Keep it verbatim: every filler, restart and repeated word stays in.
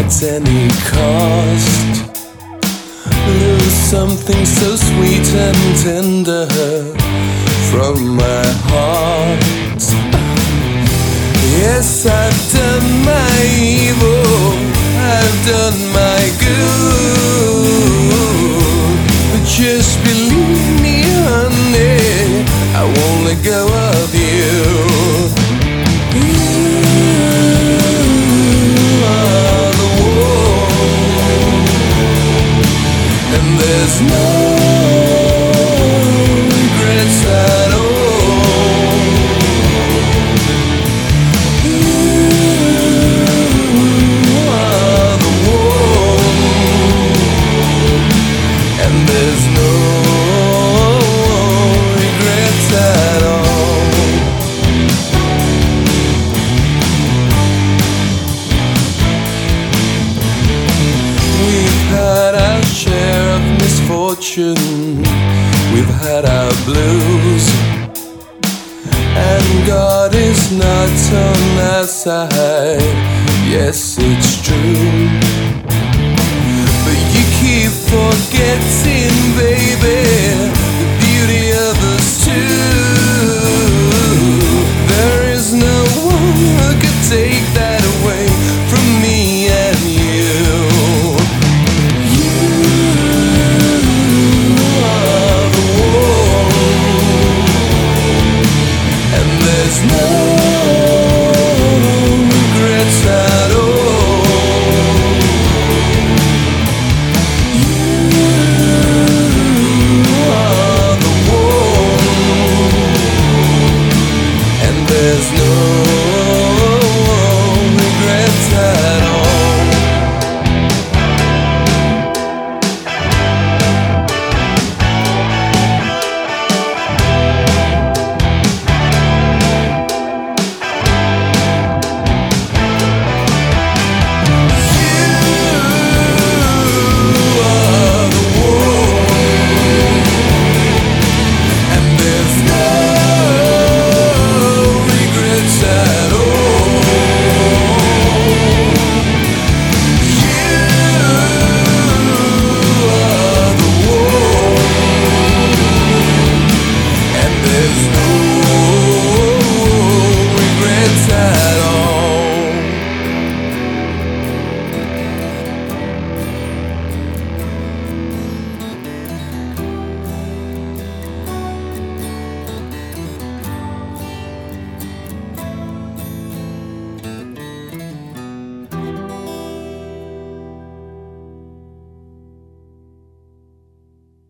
at any cost. Lose something so sweet and tender from my heart. Yes, I've done my evil, I've done my good, but just believe me, honey, I won't let go of you. You are the one, and there's no regrets at all. We've had our blues, and God is not on our side. Yes, it's true, but you keep forgetting, baby, the beauty of us too. There is no one who could take that away from me and you. There's no regrets at all. You are the one, and there's no